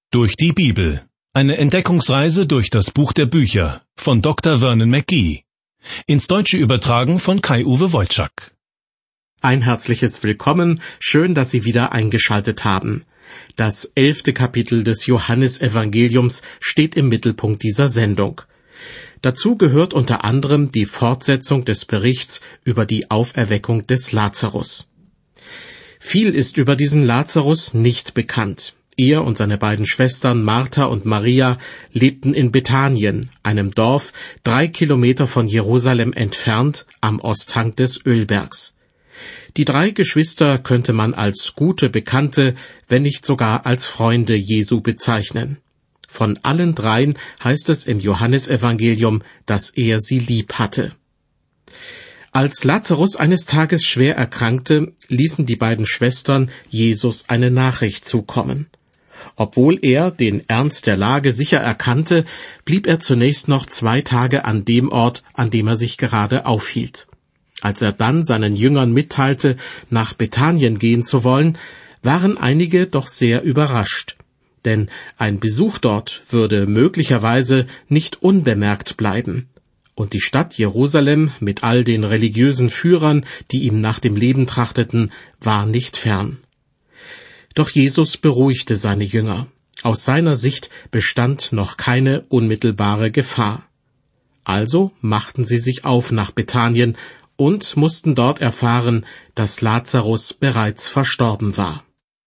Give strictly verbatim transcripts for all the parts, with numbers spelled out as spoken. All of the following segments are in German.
Durch die Bibel. Eine Entdeckungsreise durch das Buch der Bücher von Doktor Vernon McGee. Ins Deutsche übertragen von Kai-Uwe Wojczak. Ein herzliches Willkommen, schön, dass Sie wieder eingeschaltet haben. Das elfte Kapitel des Johannesevangeliums steht im Mittelpunkt dieser Sendung. Dazu gehört unter anderem die Fortsetzung des Berichts über die Auferweckung des Lazarus. Viel ist über diesen Lazarus nicht bekannt. Er und seine beiden Schwestern Martha und Maria lebten in Bethanien, einem Dorf drei Kilometer von Jerusalem entfernt, am Osthang des Ölbergs. Die drei Geschwister könnte man als gute Bekannte, wenn nicht sogar als Freunde Jesu bezeichnen. Von allen dreien heißt es im Johannesevangelium, dass er sie lieb hatte. Als Lazarus eines Tages schwer erkrankte, ließen die beiden Schwestern Jesus eine Nachricht zukommen. Obwohl er den Ernst der Lage sicher erkannte, blieb er zunächst noch zwei Tage an dem Ort, an dem er sich gerade aufhielt. Als er dann seinen Jüngern mitteilte, nach Bethanien gehen zu wollen, waren einige doch sehr überrascht. Denn ein Besuch dort würde möglicherweise nicht unbemerkt bleiben. Und die Stadt Jerusalem mit all den religiösen Führern, die ihm nach dem Leben trachteten, war nicht fern. Doch Jesus beruhigte seine Jünger. Aus seiner Sicht bestand noch keine unmittelbare Gefahr. Also machten sie sich auf nach Bethanien und mussten dort erfahren, dass Lazarus bereits verstorben war.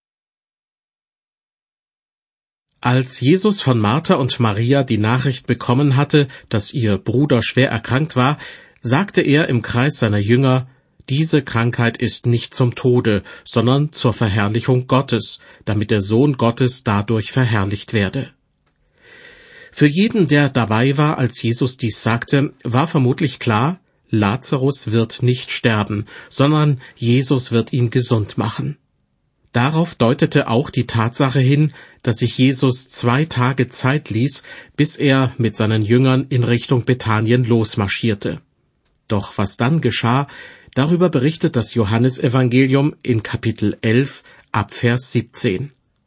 Als Jesus von Martha und Maria die Nachricht bekommen hatte, dass ihr Bruder schwer erkrankt war, sagte er im Kreis seiner Jünger: Diese Krankheit ist nicht zum Tode, sondern zur Verherrlichung Gottes, damit der Sohn Gottes dadurch verherrlicht werde. Für jeden, der dabei war, als Jesus dies sagte, war vermutlich klar, Lazarus wird nicht sterben, sondern Jesus wird ihn gesund machen. Darauf deutete auch die Tatsache hin, dass sich Jesus zwei Tage Zeit ließ, bis er mit seinen Jüngern in Richtung Bethanien losmarschierte. Doch was dann geschah, darüber berichtet das Johannesevangelium in Kapitel elf, ab Vers siebzehn.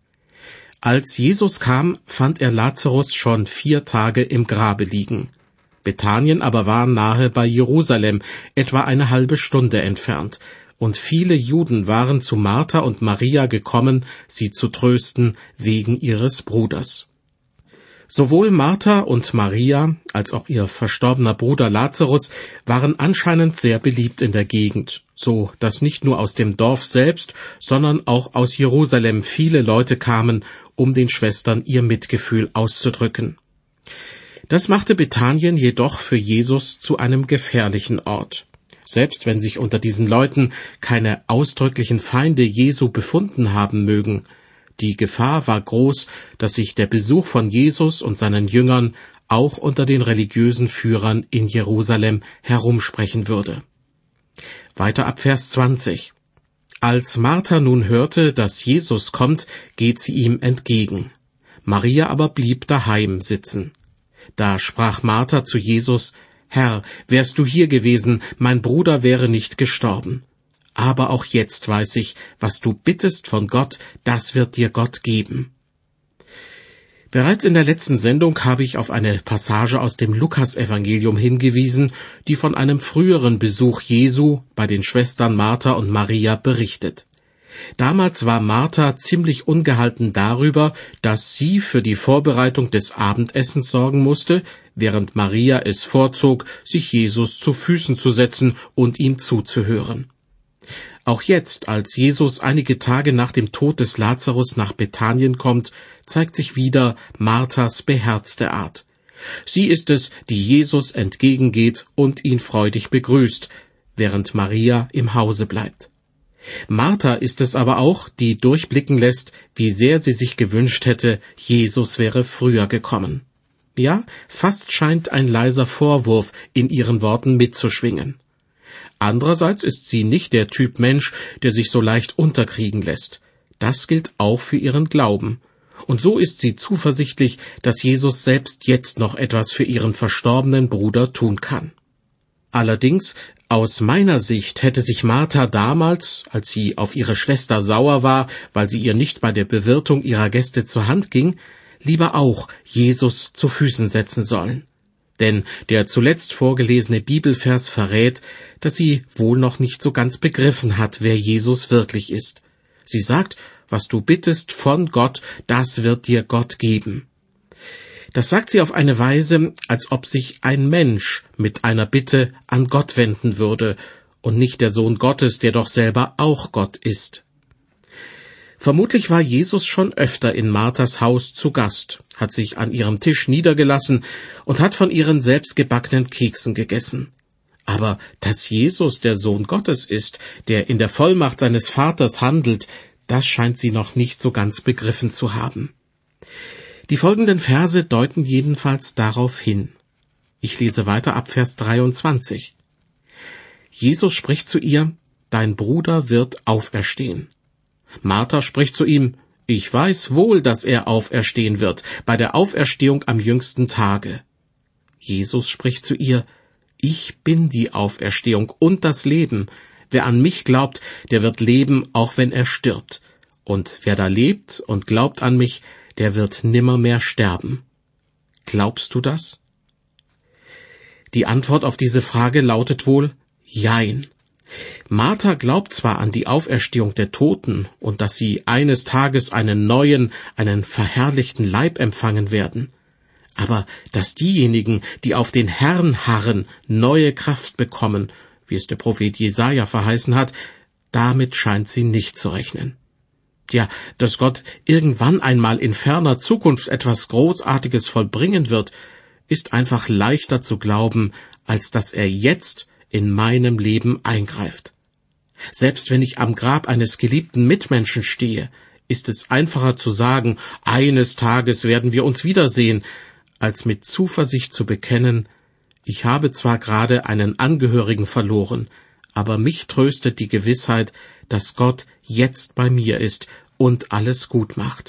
Als Jesus kam, fand er Lazarus schon vier Tage im Grabe liegen. Bethanien aber war nahe bei Jerusalem, etwa eine halbe Stunde entfernt, und viele Juden waren zu Martha und Maria gekommen, sie zu trösten wegen ihres Bruders. Sowohl Martha und Maria als auch ihr verstorbener Bruder Lazarus waren anscheinend sehr beliebt in der Gegend, so dass nicht nur aus dem Dorf selbst, sondern auch aus Jerusalem viele Leute kamen, um den Schwestern ihr Mitgefühl auszudrücken. Das machte Bethanien jedoch für Jesus zu einem gefährlichen Ort. Selbst wenn sich unter diesen Leuten keine ausdrücklichen Feinde Jesu befunden haben mögen, die Gefahr war groß, dass sich der Besuch von Jesus und seinen Jüngern auch unter den religiösen Führern in Jerusalem herumsprechen würde. Weiter ab Vers zwanzig. Als Martha nun hörte, dass Jesus kommt, geht sie ihm entgegen. Maria aber blieb daheim sitzen. Da sprach Martha zu Jesus: Herr, wärst du hier gewesen, mein Bruder wäre nicht gestorben. Aber auch jetzt weiß ich, was du bittest von Gott, das wird dir Gott geben. Bereits in der letzten Sendung habe ich auf eine Passage aus dem Lukasevangelium hingewiesen, die von einem früheren Besuch Jesu bei den Schwestern Martha und Maria berichtet. Damals war Martha ziemlich ungehalten darüber, dass sie für die Vorbereitung des Abendessens sorgen musste, während Maria es vorzog, sich Jesus zu Füßen zu setzen und ihm zuzuhören. Auch jetzt, als Jesus einige Tage nach dem Tod des Lazarus nach Bethanien kommt, zeigt sich wieder Marthas beherzte Art. Sie ist es, die Jesus entgegengeht und ihn freudig begrüßt, während Maria im Hause bleibt. Martha ist es aber auch, die durchblicken lässt, wie sehr sie sich gewünscht hätte, Jesus wäre früher gekommen. Ja, fast scheint ein leiser Vorwurf in ihren Worten mitzuschwingen. Andererseits ist sie nicht der Typ Mensch, der sich so leicht unterkriegen lässt. Das gilt auch für ihren Glauben. Und so ist sie zuversichtlich, dass Jesus selbst jetzt noch etwas für ihren verstorbenen Bruder tun kann. Allerdings, aus meiner Sicht hätte sich Martha damals, als sie auf ihre Schwester sauer war, weil sie ihr nicht bei der Bewirtung ihrer Gäste zur Hand ging, lieber auch Jesus zu Füßen setzen sollen. Denn der zuletzt vorgelesene Bibelvers verrät, dass sie wohl noch nicht so ganz begriffen hat, wer Jesus wirklich ist. Sie sagt, was du bittest von Gott, das wird dir Gott geben. Das sagt sie auf eine Weise, als ob sich ein Mensch mit einer Bitte an Gott wenden würde und nicht der Sohn Gottes, der doch selber auch Gott ist. Vermutlich war Jesus schon öfter in Marthas Haus zu Gast, hat sich an ihrem Tisch niedergelassen und hat von ihren selbstgebackenen Keksen gegessen. Aber dass Jesus der Sohn Gottes ist, der in der Vollmacht seines Vaters handelt, das scheint sie noch nicht so ganz begriffen zu haben. Die folgenden Verse deuten jedenfalls darauf hin. Ich lese weiter ab Vers dreiundzwanzig. Jesus spricht zu ihr, dein Bruder wird auferstehen. Martha spricht zu ihm, ich weiß wohl, dass er auferstehen wird, bei der Auferstehung am jüngsten Tage. Jesus spricht zu ihr, ich bin die Auferstehung und das Leben. Wer an mich glaubt, der wird leben, auch wenn er stirbt. Und wer da lebt und glaubt an mich, der wird nimmermehr sterben. Glaubst du das? Die Antwort auf diese Frage lautet wohl, Jein. Martha glaubt zwar an die Auferstehung der Toten und dass sie eines Tages einen neuen, einen verherrlichten Leib empfangen werden, aber dass diejenigen, die auf den Herrn harren, neue Kraft bekommen, wie es der Prophet Jesaja verheißen hat, damit scheint sie nicht zu rechnen. Tja, dass Gott irgendwann einmal in ferner Zukunft etwas Großartiges vollbringen wird, ist einfach leichter zu glauben, als dass er jetzt in meinem Leben eingreift. Selbst wenn ich am Grab eines geliebten Mitmenschen stehe, ist es einfacher zu sagen, eines Tages werden wir uns wiedersehen, als mit Zuversicht zu bekennen, ich habe zwar gerade einen Angehörigen verloren, aber mich tröstet die Gewissheit, dass Gott jetzt bei mir ist und alles gut macht.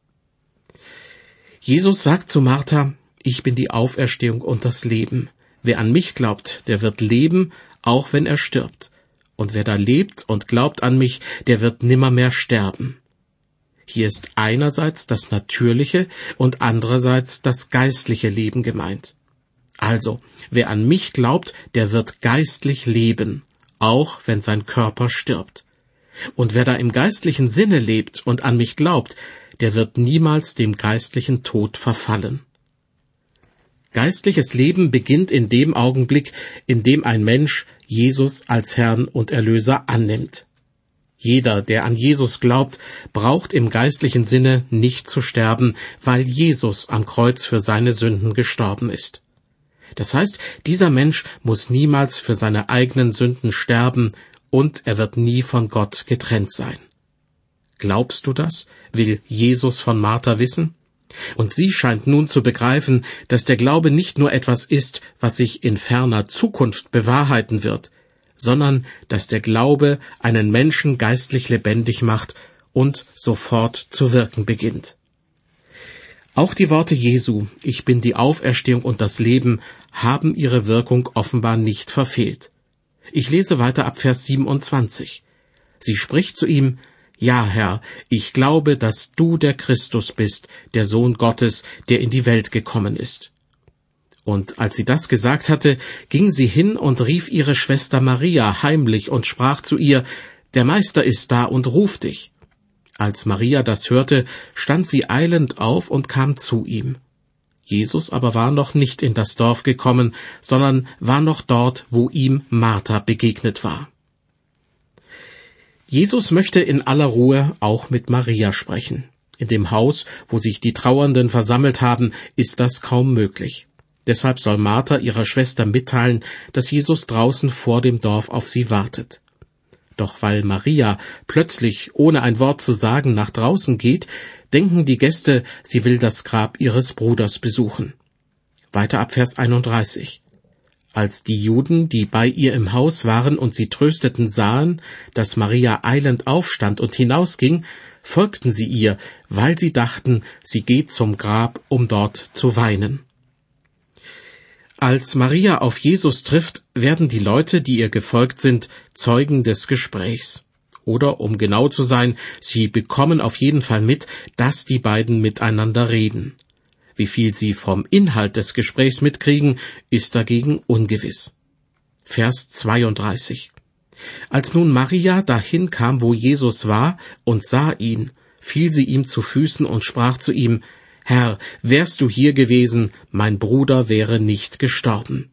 Jesus sagt zu Martha, ich bin die Auferstehung und das Leben. Wer an mich glaubt, der wird leben, auch wenn er stirbt. Und wer da lebt und glaubt an mich, der wird nimmermehr sterben. Hier ist einerseits das natürliche und andererseits das geistliche Leben gemeint. Also, wer an mich glaubt, der wird geistlich leben, auch wenn sein Körper stirbt. Und wer da im geistlichen Sinne lebt und an mich glaubt, der wird niemals dem geistlichen Tod verfallen. Geistliches Leben beginnt in dem Augenblick, in dem ein Mensch Jesus als Herrn und Erlöser annimmt. Jeder, der an Jesus glaubt, braucht im geistlichen Sinne nicht zu sterben, weil Jesus am Kreuz für seine Sünden gestorben ist. Das heißt, dieser Mensch muss niemals für seine eigenen Sünden sterben und er wird nie von Gott getrennt sein. Glaubst du das? Will Jesus von Martha wissen? Und sie scheint nun zu begreifen, dass der Glaube nicht nur etwas ist, was sich in ferner Zukunft bewahrheiten wird, sondern dass der Glaube einen Menschen geistlich lebendig macht und sofort zu wirken beginnt. Auch die Worte Jesu, ich bin die Auferstehung und das Leben, haben ihre Wirkung offenbar nicht verfehlt. Ich lese weiter ab Vers siebenundzwanzig. Sie spricht zu ihm, ja, Herr, ich glaube, dass du der Christus bist, der Sohn Gottes, der in die Welt gekommen ist. Und als sie das gesagt hatte, ging sie hin und rief ihre Schwester Maria heimlich und sprach zu ihr, der Meister ist da und ruft dich. Als Maria das hörte, stand sie eilend auf und kam zu ihm. Jesus aber war noch nicht in das Dorf gekommen, sondern war noch dort, wo ihm Martha begegnet war. Jesus möchte in aller Ruhe auch mit Maria sprechen. In dem Haus, wo sich die Trauernden versammelt haben, ist das kaum möglich. Deshalb soll Martha ihrer Schwester mitteilen, dass Jesus draußen vor dem Dorf auf sie wartet. Doch weil Maria plötzlich, ohne ein Wort zu sagen, nach draußen geht, denken die Gäste, sie will das Grab ihres Bruders besuchen. Weiter ab Vers einunddreißig. Als die Juden, die bei ihr im Haus waren und sie trösteten, sahen, dass Maria eilend aufstand und hinausging, folgten sie ihr, weil sie dachten, sie geht zum Grab, um dort zu weinen. Als Maria auf Jesus trifft, werden die Leute, die ihr gefolgt sind, Zeugen des Gesprächs. Oder, um genau zu sein, sie bekommen auf jeden Fall mit, dass die beiden miteinander reden. Wie viel sie vom Inhalt des Gesprächs mitkriegen, ist dagegen ungewiss. Vers zweiunddreißig. Als nun Maria dahin kam, wo Jesus war, und sah ihn, fiel sie ihm zu Füßen und sprach zu ihm: Herr, wärst du hier gewesen, mein Bruder wäre nicht gestorben.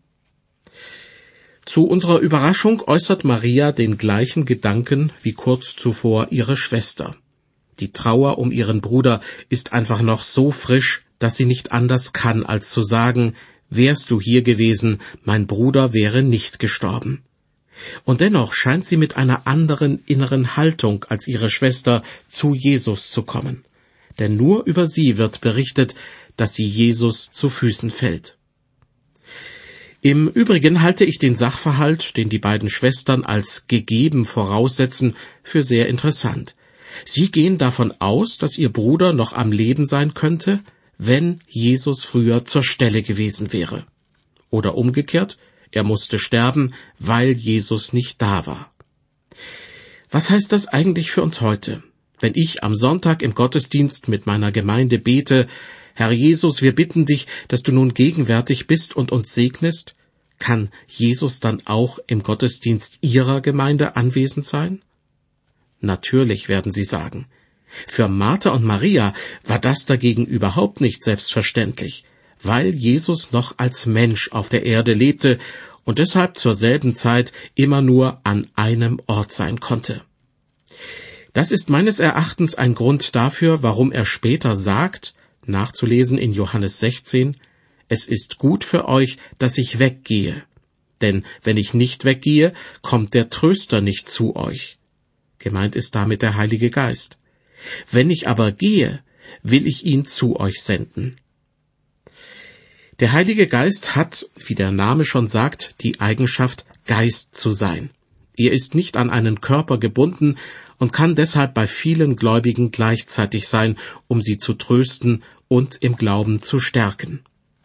Zu unserer Überraschung äußert Maria den gleichen Gedanken wie kurz zuvor ihre Schwester. Die Trauer um ihren Bruder ist einfach noch so frisch, dass sie nicht anders kann, als zu sagen: Wärst du hier gewesen, mein Bruder wäre nicht gestorben. Und dennoch scheint sie mit einer anderen inneren Haltung als ihre Schwester zu Jesus zu kommen. Denn nur über sie wird berichtet, dass sie Jesus zu Füßen fällt. Im Übrigen halte ich den Sachverhalt, den die beiden Schwestern als gegeben voraussetzen, für sehr interessant. Sie gehen davon aus, dass ihr Bruder noch am Leben sein könnte, wenn Jesus früher zur Stelle gewesen wäre. Oder umgekehrt, er musste sterben, weil Jesus nicht da war. Was heißt das eigentlich für uns heute? Wenn ich am Sonntag im Gottesdienst mit meiner Gemeinde bete: Herr Jesus, wir bitten dich, dass du nun gegenwärtig bist und uns segnest, kann Jesus dann auch im Gottesdienst Ihrer Gemeinde anwesend sein? Natürlich, werden Sie sagen. Für Martha und Maria war das dagegen überhaupt nicht selbstverständlich, weil Jesus noch als Mensch auf der Erde lebte und deshalb zur selben Zeit immer nur an einem Ort sein konnte. Das ist meines Erachtens ein Grund dafür, warum er später sagt, nachzulesen in Johannes sechzehn, es ist gut für euch, dass ich weggehe, denn wenn ich nicht weggehe, kommt der Tröster nicht zu euch. Gemeint ist damit der Heilige Geist. Wenn ich aber gehe, will ich ihn zu euch senden. Der Heilige Geist hat, wie der Name schon sagt, die Eigenschaft, Geist zu sein. Er ist nicht an einen Körper gebunden und kann deshalb bei vielen Gläubigen gleichzeitig sein, um sie zu trösten und im Glauben zu stärken.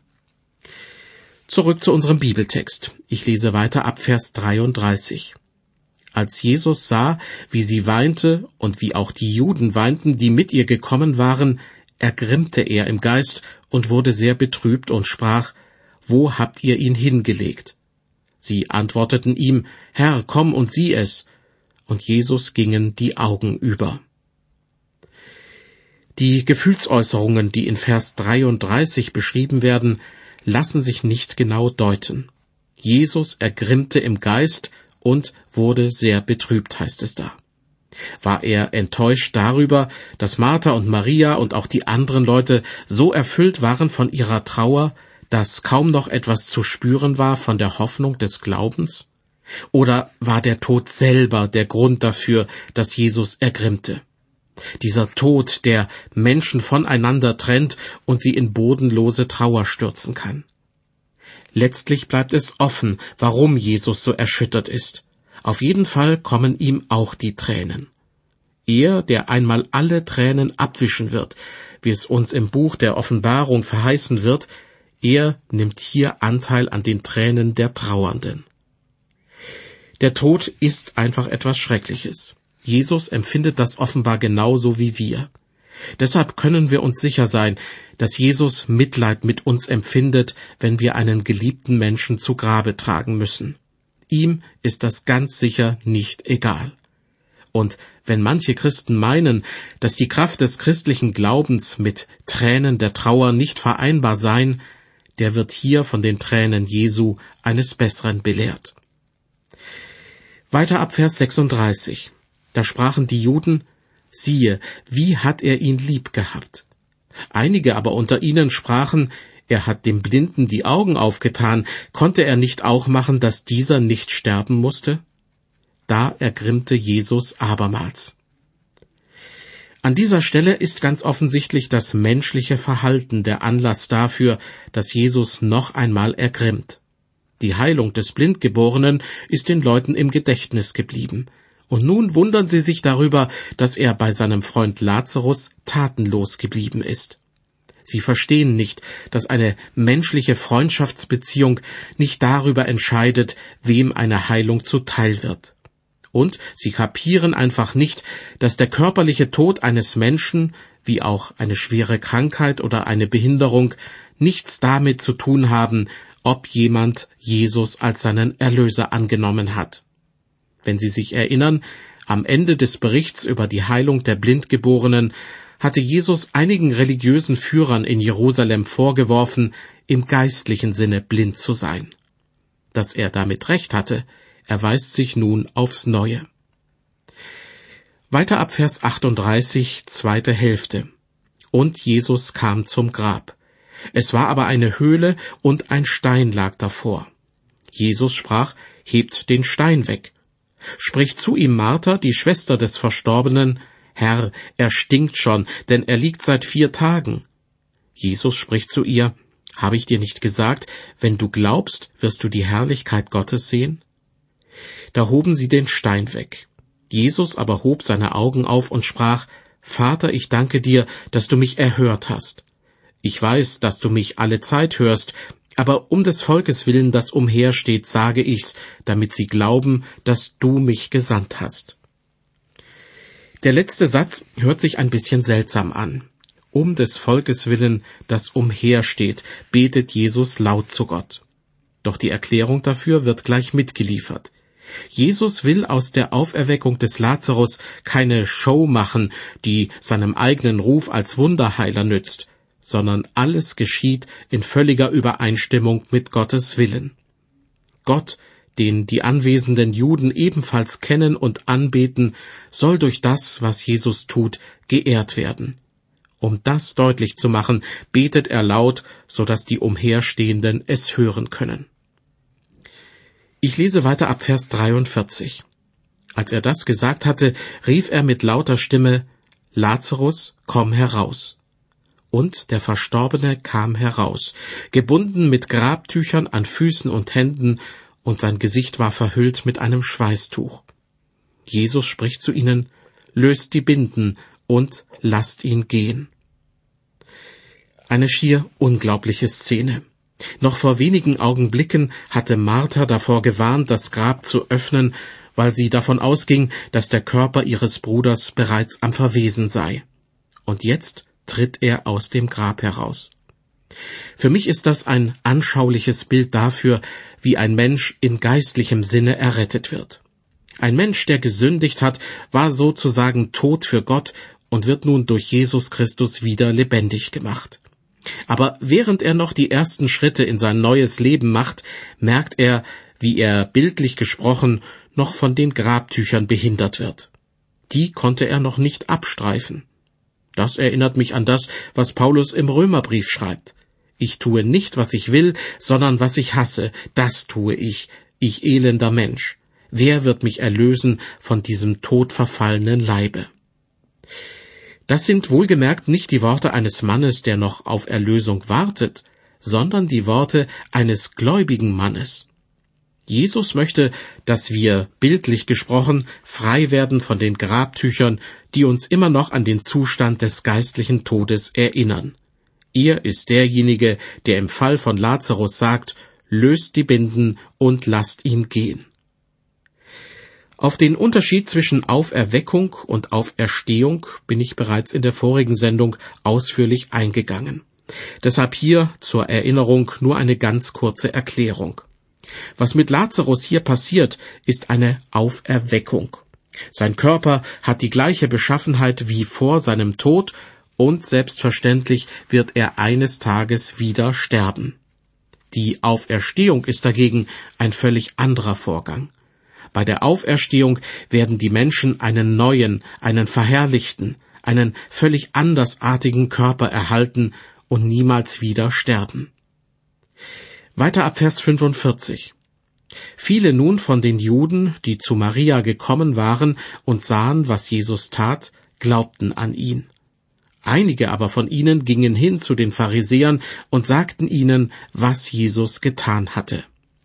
Zurück zu unserem Bibeltext. Ich lese weiter ab Vers dreiunddreißig. Als Jesus sah, wie sie weinte und wie auch die Juden weinten, die mit ihr gekommen waren, ergrimmte er im Geist und wurde sehr betrübt und sprach: Wo habt ihr ihn hingelegt? Sie antworteten ihm: Herr, komm und sieh es. Und Jesus gingen die Augen über. Die Gefühlsäußerungen, die in Vers dreiunddreißig beschrieben werden, lassen sich nicht genau deuten. Jesus ergrimmte im Geist und wurde sehr betrübt, heißt es da. War er enttäuscht darüber, dass Martha und Maria und auch die anderen Leute so erfüllt waren von ihrer Trauer, dass kaum noch etwas zu spüren war von der Hoffnung des Glaubens? Oder war der Tod selber der Grund dafür, dass Jesus ergrimmte? Dieser Tod, der Menschen voneinander trennt und sie in bodenlose Trauer stürzen kann. Letztlich bleibt es offen, warum Jesus so erschüttert ist. Auf jeden Fall kommen ihm auch die Tränen. Er, der einmal alle Tränen abwischen wird, wie es uns im Buch der Offenbarung verheißen wird, er nimmt hier Anteil an den Tränen der Trauernden. Der Tod ist einfach etwas Schreckliches. Jesus empfindet das offenbar genauso wie wir. Deshalb können wir uns sicher sein, dass Jesus Mitleid mit uns empfindet, wenn wir einen geliebten Menschen zu Grabe tragen müssen. Ihm ist das ganz sicher nicht egal. Und wenn manche Christen meinen, dass die Kraft des christlichen Glaubens mit Tränen der Trauer nicht vereinbar sei, der wird hier von den Tränen Jesu eines Besseren belehrt. Weiter ab Vers sechsunddreißig. Da sprachen die Juden: Siehe, wie hat er ihn lieb gehabt. Einige aber unter ihnen sprachen: Er hat dem Blinden die Augen aufgetan, konnte er nicht auch machen, dass dieser nicht sterben musste? Da ergrimmte Jesus abermals. An dieser Stelle ist ganz offensichtlich das menschliche Verhalten der Anlass dafür, dass Jesus noch einmal ergrimmt. Die Heilung des Blindgeborenen ist den Leuten im Gedächtnis geblieben. Und nun wundern sie sich darüber, dass er bei seinem Freund Lazarus tatenlos geblieben ist. Sie verstehen nicht, dass eine menschliche Freundschaftsbeziehung nicht darüber entscheidet, wem eine Heilung zuteil wird. Und sie kapieren einfach nicht, dass der körperliche Tod eines Menschen, wie auch eine schwere Krankheit oder eine Behinderung, nichts damit zu tun haben, ob jemand Jesus als seinen Erlöser angenommen hat. Wenn Sie sich erinnern, am Ende des Berichts über die Heilung der Blindgeborenen hatte Jesus einigen religiösen Führern in Jerusalem vorgeworfen, im geistlichen Sinne blind zu sein. Dass er damit recht hatte, erweist sich nun aufs Neue. Weiter ab Vers achtunddreißig, zweite Hälfte. Und Jesus kam zum Grab. Es war aber eine Höhle, und ein Stein lag davor. Jesus sprach, hebt den Stein weg. Spricht zu ihm Martha, die Schwester des Verstorbenen, Herr, er stinkt schon, denn er liegt seit vier Tagen. Jesus spricht zu ihr, habe ich dir nicht gesagt, wenn du glaubst, wirst du die Herrlichkeit Gottes sehen? Da hoben sie den Stein weg. Jesus aber hob seine Augen auf und sprach, Vater, ich danke dir, dass du mich erhört hast. Ich weiß, dass du mich alle Zeit hörst, aber um des Volkes willen, das umhersteht, sage ich's, damit sie glauben, dass du mich gesandt hast. Der letzte Satz hört sich ein bisschen seltsam an. Um des Volkes willen, das umhersteht, betet Jesus laut zu Gott. Doch die Erklärung dafür wird gleich mitgeliefert. Jesus will aus der Auferweckung des Lazarus keine Show machen, die seinem eigenen Ruf als Wunderheiler nützt, sondern alles geschieht in völliger Übereinstimmung mit Gottes Willen. Gott, den die anwesenden Juden ebenfalls kennen und anbeten, soll durch das, was Jesus tut, geehrt werden. Um das deutlich zu machen, betet er laut, so dass die Umherstehenden es hören können. Ich lese weiter ab Vers dreiundvierzig. Als er das gesagt hatte, rief er mit lauter Stimme, Lazarus, komm heraus. Und der Verstorbene kam heraus, gebunden mit Grabtüchern an Füßen und Händen, und sein Gesicht war verhüllt mit einem Schweißtuch. Jesus spricht zu ihnen, löst die Binden und lasst ihn gehen. Eine schier unglaubliche Szene. Noch vor wenigen Augenblicken hatte Martha davor gewarnt, das Grab zu öffnen, weil sie davon ausging, dass der Körper ihres Bruders bereits am Verwesen sei. Und jetzt tritt er aus dem Grab heraus. Für mich ist das ein anschauliches Bild dafür, wie ein Mensch in geistlichem Sinne errettet wird. Ein Mensch, der gesündigt hat, war sozusagen tot für Gott und wird nun durch Jesus Christus wieder lebendig gemacht. Aber während er noch die ersten Schritte in sein neues Leben macht, merkt er, wie er, bildlich gesprochen, noch von den Grabtüchern behindert wird. Die konnte er noch nicht abstreifen. Das erinnert mich an das, was Paulus im Römerbrief schreibt. Ich tue nicht, was ich will, sondern was ich hasse, das tue ich, ich elender Mensch. Wer wird mich erlösen von diesem todverfallenen Leibe? Das sind wohlgemerkt nicht die Worte eines Mannes, der noch auf Erlösung wartet, sondern die Worte eines gläubigen Mannes. Jesus möchte, dass wir, bildlich gesprochen, frei werden von den Grabtüchern, die uns immer noch an den Zustand des geistlichen Todes erinnern. Er ist derjenige, der im Fall von Lazarus sagt, löst die Binden und lasst ihn gehen. Auf den Unterschied zwischen Auferweckung und Auferstehung bin ich bereits in der vorigen Sendung ausführlich eingegangen. Deshalb hier zur Erinnerung nur eine ganz kurze Erklärung. Was mit Lazarus hier passiert, ist eine Auferweckung. Sein Körper hat die gleiche Beschaffenheit wie vor seinem Tod und selbstverständlich wird er eines Tages wieder sterben. Die Auferstehung ist dagegen ein völlig anderer Vorgang. Bei der Auferstehung werden die Menschen einen neuen, einen verherrlichten, einen völlig andersartigen Körper erhalten und niemals wieder sterben. Weiter ab Vers fünfundvierzig. Viele nun von den Juden, die zu Maria gekommen waren und sahen, was Jesus tat, glaubten an ihn. Einige aber von ihnen gingen hin zu den Pharisäern und sagten ihnen, was Jesus getan hatte.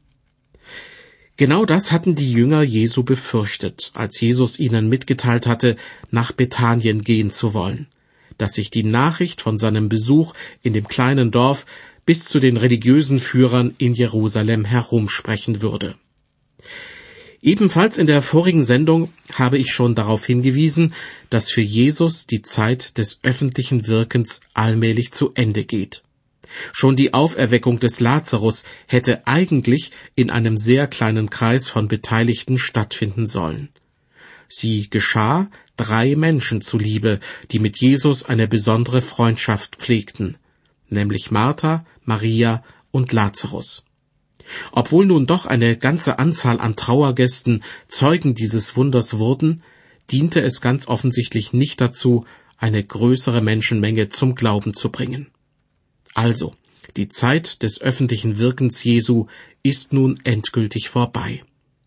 Genau das hatten die Jünger Jesu befürchtet, als Jesus ihnen mitgeteilt hatte, nach Bethanien gehen zu wollen, dass sich die Nachricht von seinem Besuch in dem kleinen Dorf bis zu den religiösen Führern in Jerusalem herumsprechen würde. Ebenfalls in der vorigen Sendung habe ich schon darauf hingewiesen, dass für Jesus die Zeit des öffentlichen Wirkens allmählich zu Ende geht. Schon die Auferweckung des Lazarus hätte eigentlich in einem sehr kleinen Kreis von Beteiligten stattfinden sollen. Sie geschah drei Menschen zuliebe, die mit Jesus eine besondere Freundschaft pflegten, nämlich Martha, Maria und Lazarus. Obwohl nun doch eine ganze Anzahl an Trauergästen Zeugen dieses Wunders wurden, diente es ganz offensichtlich nicht dazu, eine größere Menschenmenge zum Glauben zu bringen. Also, die Zeit des öffentlichen Wirkens Jesu ist nun endgültig vorbei.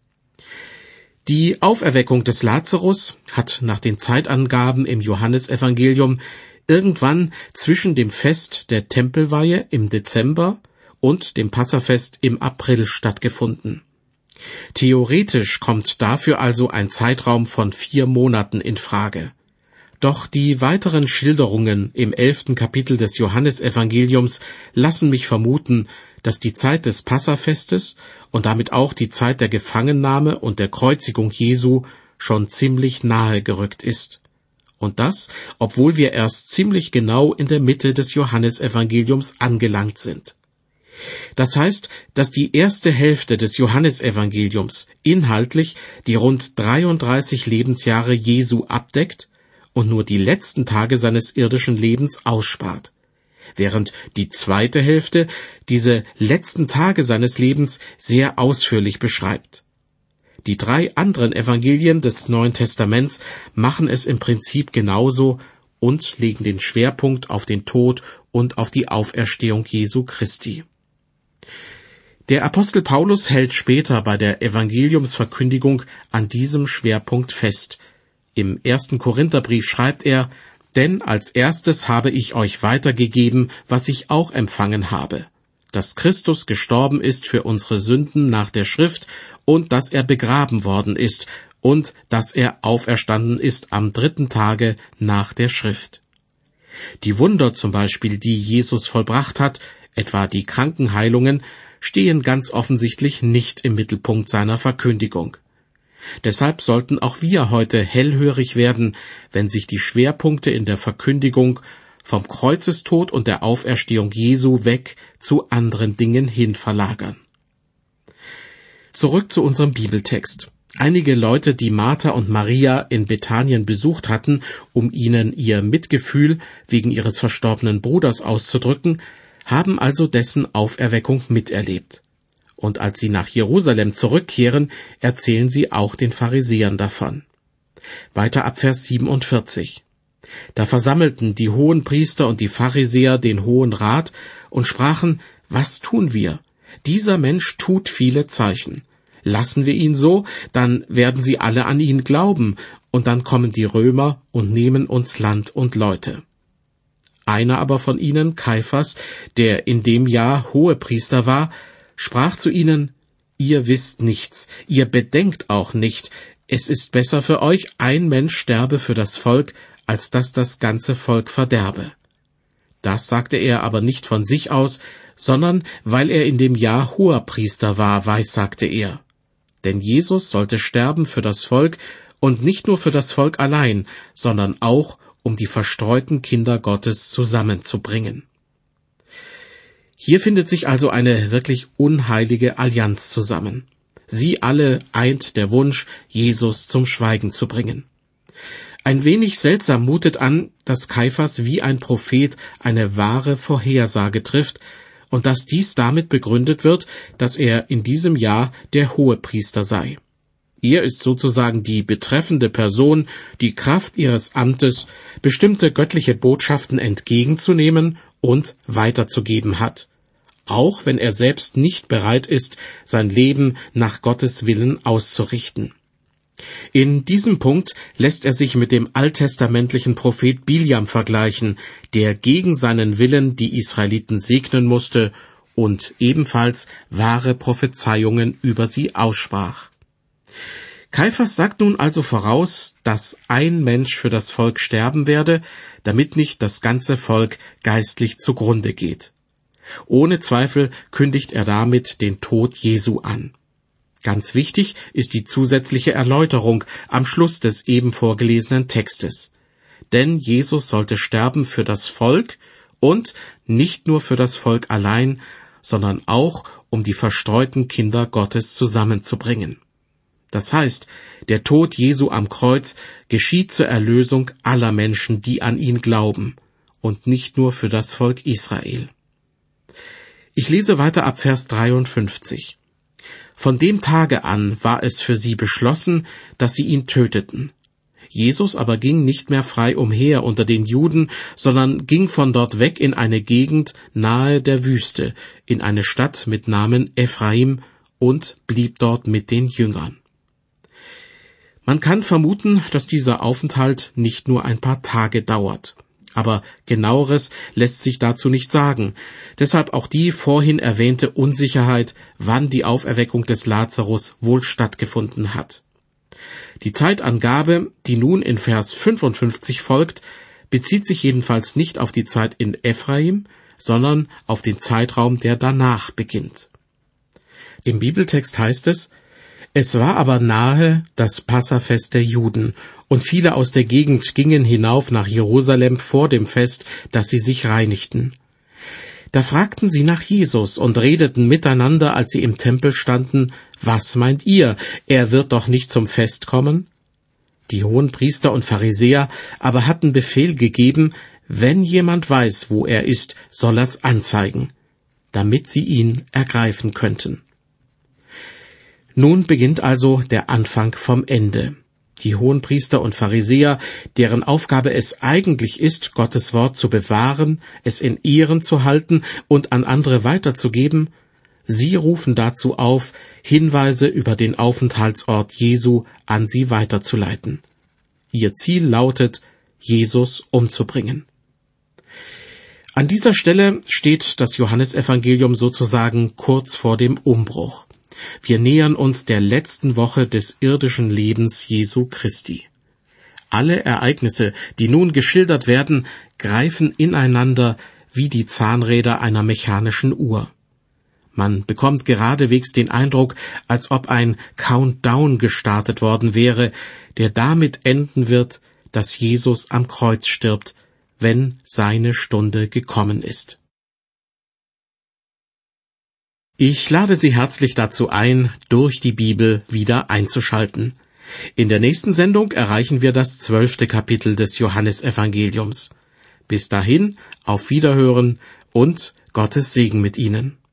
Die Auferweckung des Lazarus hat nach den Zeitangaben im Johannesevangelium irgendwann zwischen dem Fest der Tempelweihe im Dezember und dem Passafest im April stattgefunden. Theoretisch kommt dafür also ein Zeitraum von vier Monaten in Frage. Doch die weiteren Schilderungen im elften Kapitel des Johannesevangeliums lassen mich vermuten, dass die Zeit des Passafestes und damit auch die Zeit der Gefangennahme und der Kreuzigung Jesu schon ziemlich nahe gerückt ist. Und das, obwohl wir erst ziemlich genau in der Mitte des Johannesevangeliums angelangt sind. Das heißt, dass die erste Hälfte des Johannesevangeliums inhaltlich die rund dreiunddreißig Lebensjahre Jesu abdeckt und nur die letzten Tage seines irdischen Lebens ausspart, während die zweite Hälfte diese letzten Tage seines Lebens sehr ausführlich beschreibt. Die drei anderen Evangelien des Neuen Testaments machen es im Prinzip genauso und legen den Schwerpunkt auf den Tod und auf die Auferstehung Jesu Christi. Der Apostel Paulus hält später bei der Evangeliumsverkündigung an diesem Schwerpunkt fest. Im ersten Korintherbrief schreibt er: Denn als erstes habe ich euch weitergegeben, was ich auch empfangen habe, dass Christus gestorben ist für unsere Sünden nach der Schrift und dass er begraben worden ist und dass er auferstanden ist am dritten Tage nach der Schrift. Die Wunder zum Beispiel, die Jesus vollbracht hat, etwa die Krankenheilungen, stehen ganz offensichtlich nicht im Mittelpunkt seiner Verkündigung. Deshalb sollten auch wir heute hellhörig werden, wenn sich die Schwerpunkte in der Verkündigung vom Kreuzestod und der Auferstehung Jesu weg zu anderen Dingen hin verlagern. Zurück zu unserem Bibeltext. Einige Leute, die Martha und Maria in Bethanien besucht hatten, um ihnen ihr Mitgefühl wegen ihres verstorbenen Bruders auszudrücken, haben also dessen Auferweckung miterlebt. Und als sie nach Jerusalem zurückkehren, erzählen sie auch den Pharisäern davon. Weiter ab Vers siebenundvierzig. Da versammelten die Hohenpriester und die Pharisäer den Hohen Rat und sprachen: Was tun wir? Dieser Mensch tut viele Zeichen. Lassen wir ihn so, dann werden sie alle an ihn glauben, und dann kommen die Römer und nehmen uns Land und Leute. Einer aber von ihnen, Kaiphas, der in dem Jahr Hohepriester war, sprach zu ihnen: Ihr wisst nichts, ihr bedenkt auch nicht, es ist besser für euch, ein Mensch sterbe für das Volk, als dass das ganze Volk verderbe. Das sagte er aber nicht von sich aus, sondern weil er in dem Jahr Hoherpriester war, weissagte er. Denn Jesus sollte sterben für das Volk, und nicht nur für das Volk allein, sondern auch, um die verstreuten Kinder Gottes zusammenzubringen. Hier findet sich also eine wirklich unheilige Allianz zusammen. Sie alle eint der Wunsch, Jesus zum Schweigen zu bringen. Ein wenig seltsam mutet an, dass Kaiphas wie ein Prophet eine wahre Vorhersage trifft und dass dies damit begründet wird, dass er in diesem Jahr der Hohepriester sei. Er ist sozusagen die betreffende Person, die Kraft ihres Amtes bestimmte göttliche Botschaften entgegenzunehmen und weiterzugeben hat, auch wenn er selbst nicht bereit ist, sein Leben nach Gottes Willen auszurichten. In diesem Punkt lässt er sich mit dem alttestamentlichen Prophet Biljam vergleichen, der gegen seinen Willen die Israeliten segnen musste und ebenfalls wahre Prophezeiungen über sie aussprach. Kaiphas sagt nun also voraus, dass ein Mensch für das Volk sterben werde, damit nicht das ganze Volk geistlich zugrunde geht. Ohne Zweifel kündigt er damit den Tod Jesu an. Ganz wichtig ist die zusätzliche Erläuterung am Schluss des eben vorgelesenen Textes. Denn Jesus sollte sterben für das Volk und nicht nur für das Volk allein, sondern auch, um die verstreuten Kinder Gottes zusammenzubringen. Das heißt, der Tod Jesu am Kreuz geschieht zur Erlösung aller Menschen, die an ihn glauben, und nicht nur für das Volk Israel. Ich lese weiter ab Vers dreiundfünfzig. Von dem Tage an war es für sie beschlossen, dass sie ihn töteten. Jesus aber ging nicht mehr frei umher unter den Juden, sondern ging von dort weg in eine Gegend nahe der Wüste, in eine Stadt mit Namen Ephraim, und blieb dort mit den Jüngern. Man kann vermuten, dass dieser Aufenthalt nicht nur ein paar Tage dauert. Aber genaueres lässt sich dazu nicht sagen. Deshalb auch die vorhin erwähnte Unsicherheit, wann die Auferweckung des Lazarus wohl stattgefunden hat. Die Zeitangabe, die nun in Vers fünfundfünfzig folgt, bezieht sich jedenfalls nicht auf die Zeit in Ephraim, sondern auf den Zeitraum, der danach beginnt. Im Bibeltext heißt es: Es war aber nahe das Passafest der Juden, und viele aus der Gegend gingen hinauf nach Jerusalem vor dem Fest, dass sie sich reinigten. Da fragten sie nach Jesus und redeten miteinander, als sie im Tempel standen: Was meint ihr, er wird doch nicht zum Fest kommen? Die Hohenpriester und Pharisäer aber hatten Befehl gegeben, wenn jemand weiß, wo er ist, soll er's anzeigen, damit sie ihn ergreifen könnten. Nun beginnt also der Anfang vom Ende. Die Hohenpriester und Pharisäer, deren Aufgabe es eigentlich ist, Gottes Wort zu bewahren, es in Ehren zu halten und an andere weiterzugeben, sie rufen dazu auf, Hinweise über den Aufenthaltsort Jesu an sie weiterzuleiten. Ihr Ziel lautet, Jesus umzubringen. An dieser Stelle steht das Johannesevangelium sozusagen kurz vor dem Umbruch. Wir nähern uns der letzten Woche des irdischen Lebens Jesu Christi. Alle Ereignisse, die nun geschildert werden, greifen ineinander wie die Zahnräder einer mechanischen Uhr. Man bekommt geradewegs den Eindruck, als ob ein Countdown gestartet worden wäre, der damit enden wird, dass Jesus am Kreuz stirbt, wenn seine Stunde gekommen ist. Ich lade Sie herzlich dazu ein, durch die Bibel wieder einzuschalten. In der nächsten Sendung erreichen wir das zwölfte Kapitel des Johannesevangeliums. Bis dahin, auf Wiederhören und Gottes Segen mit Ihnen.